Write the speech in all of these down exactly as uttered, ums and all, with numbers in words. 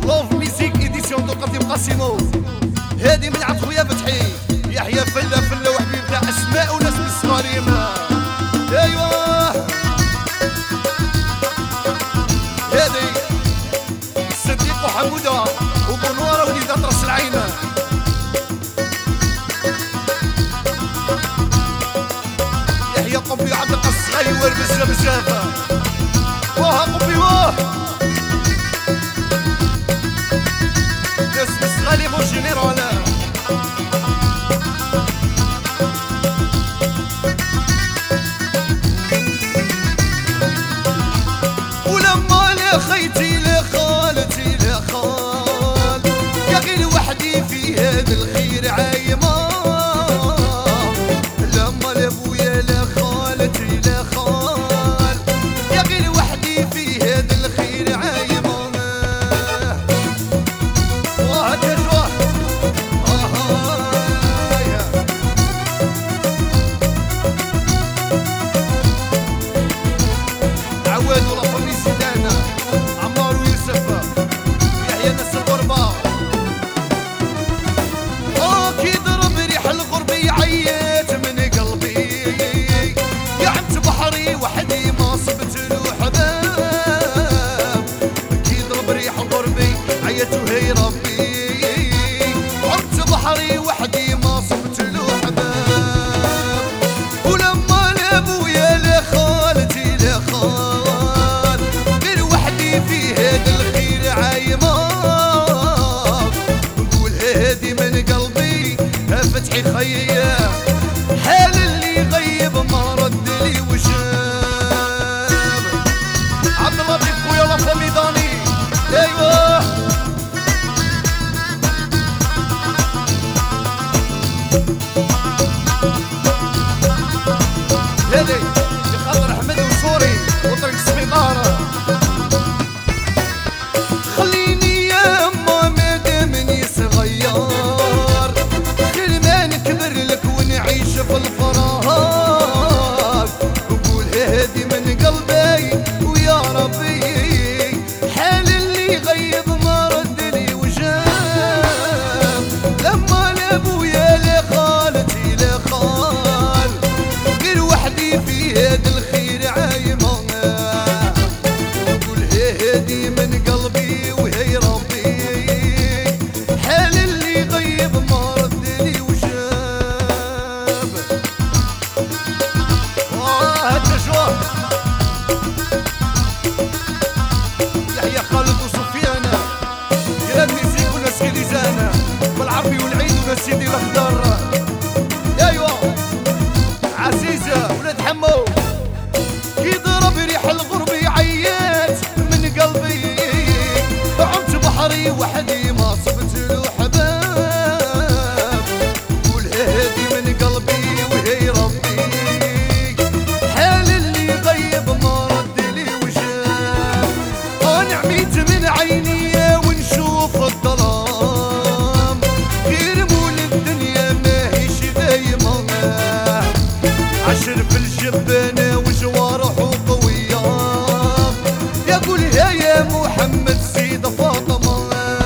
لوف ميزيك إديسيون دو قديم قاسيمو. هادي من عند خويا فتحي يحيى فله فله وحبيب تاع أسماء وناس من الصغاريم. أيوا هادي صديق وحمودة وبنوارة وليدات راس العين. يحيى قبي عبد القص غيور بزاف بزاف. واه قبي واه ناس من الصغالي مو جينيرال. ولما لا خيتي لا خالتي لا خال يا غير وحدي في هذا الخير عايمة. لما لا بويا لا خالتي لا خال يا غير وحدي في هذا الخير عايمة. واه تجوه عواد ولا فمي سيدانا عمار ويوسف يحيى ناس الغربة. اه كي ضرب ريح الغربة عيات من قلبي يا عمت بحري وحدي ما صبت له حباب. كي ضرب ريح الغربة عيات وهي ربي عمت بحري وحدي ما صبت له حباب. ولما لا بويا لا خالتي لا خال غير وحدي في هذا الخير عايمة. نقول هادي من قلبي فتحي خيا حال اللي غيب ما رد لي وشاب. عبد اللطيف خويا لافا ميداني. ايوه هادي بخاطر احمد وسوري وطريق السبيطار. خليني يا اما مادامني صغير خير ما نكبر لك ونعيش في الفراغ. نقول هادي من قلبي ويا ربي حال اللي غيب ما رد لي وجاب. لما لا بويا لا خالتي لا خال غير وحدي في هذا الخير عايمة. نقول هادي من قلبي وهي ربي حال اللي غيب ما رد لي وجاب. واه تجوه يحيى خالد وسفيان جلال ميزيك وناس كليزان والعربي والعيد وناس سيدي الخضر. ايوا عزيزة ولاد حمو كي ضرب ريح الغربة عيات من قلبي عمت بحري وحدي ما صبت له حباب. قول هادي من قلبي وهي ربي حال اللي غيب ما رد لي وجاب. انا عميت من عيني ونشوف الظلام غير مول الدنيا ماهيش دايما. عشر في الجبانة وجوارحه قوية يقول يا يا محمد سيد فاطمة.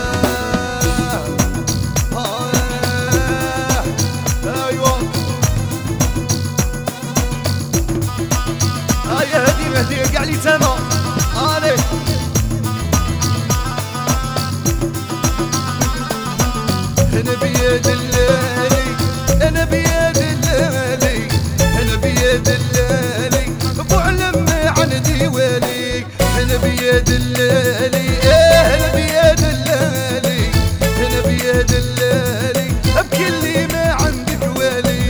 ايوه هيا هدي مهدي قاع لي تما عليك. انا بيد الليالي انا بيد الليالي انا بيد الليالي ابو علم عندي والي. انا بيد الليالي ايه انا بيد الليالي انا بيد الليالي ابكي اللي ما عندك والي.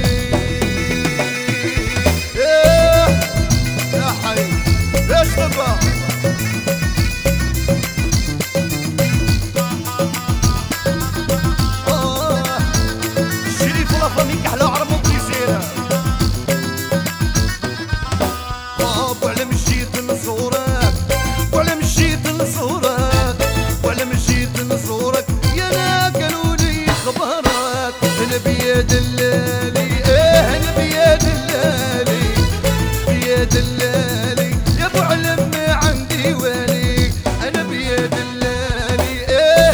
ايه يا حي يا شباب اه الشريف ولا فامي كحله عرب وبليزير. وعلى مشيت نزورك وعلى مشيت نزورك وعلى مشيت نزورك يا لا قالوا لي خبرك. انا بيد الليالي ايه انا بيد الليالي بيد الليالي يا ابو علم عندي والي. انا بيد الليالي ايه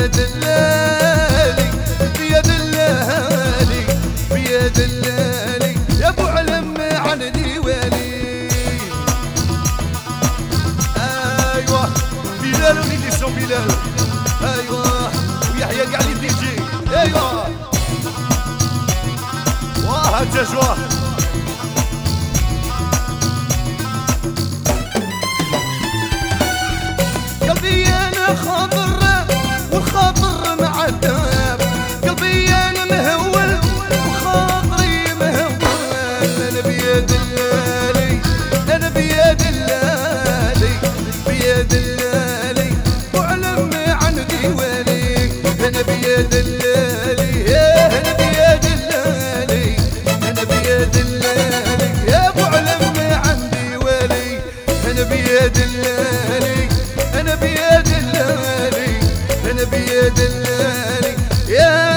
يا دلالي يا دلالي يا دلالي يا ابو علم عن ديوالي. ايوه بلال وليدي بلال، ايوه ويحيى كاع لي دي جي، ايوه واه تجواه. قلبي انا خاطر والخاطر معذب، قلبي انا مهول وخاطري مهول. انا بيا دلالي انا بيا دلالي بيا دلالي وعلم عن ديوالي. انا بيا دلالي انا بيا دلالي انا بيا دلالي يا ابو علم عن ديوالي. انا بيا دلالي انا بيا دلالي انا بيا دلالي يا